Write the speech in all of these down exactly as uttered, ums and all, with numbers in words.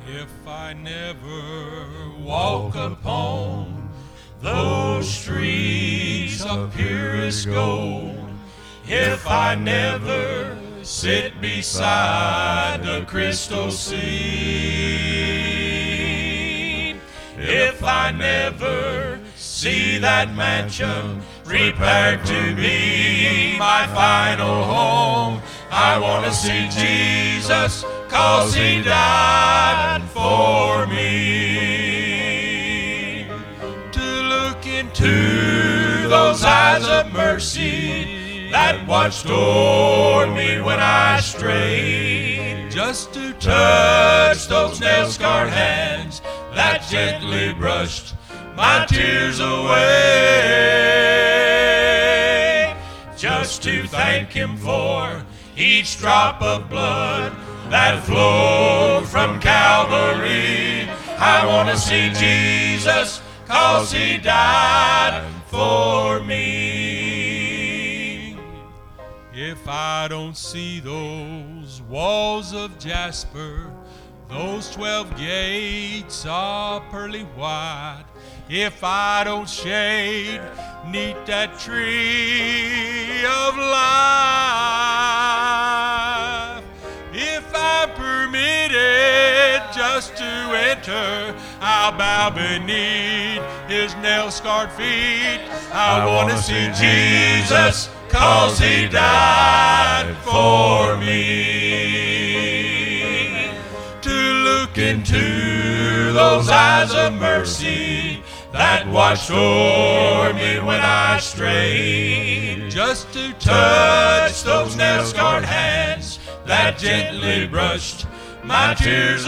If I never walk upon those streets of purest gold, if I never sit beside the crystal sea, if I never see that mansion prepared to be my final home, I want to see Jesus, 'cause he died for me. To look into those eyes of mercy that watched o'er me when I strayed, just to touch those nail-scarred hands that gently brushed my tears away, just to thank him for each drop of blood that flowed from Calvary. I want to see Jesus, 'cause he died for me. If I don't see those walls of jasper, those twelve gates of pearly white, if I don't shade neath that tree of life, if I'm permitted just to enter, I'll bow beneath his nail-scarred feet. I want to see Jesus, 'cause he died for me. To look into those eyes of mercy that watched o'er me when I strayed, just to touch those nail-scarred hands that gently brushed my tears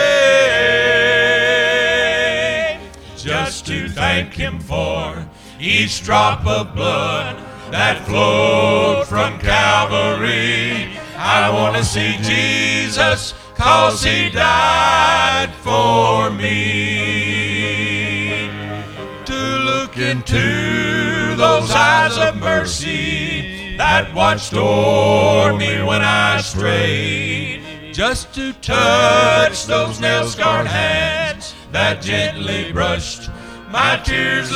away, just to thank him for each drop of blood that flowed from Calvary. I want to see Jesus, 'cause he died for me. To look into those eyes of mercy that watched o'er me when I strayed, just to touch those nail-scarred hands that gently brushed my tears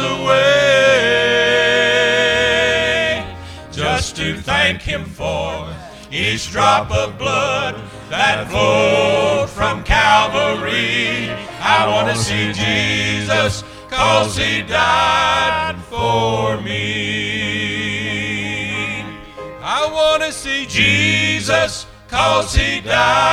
away, just to thank him for each drop of blood that flowed from Calvary. I want to see Jesus, 'cause he died for me. I want to see Jesus, 'cause he died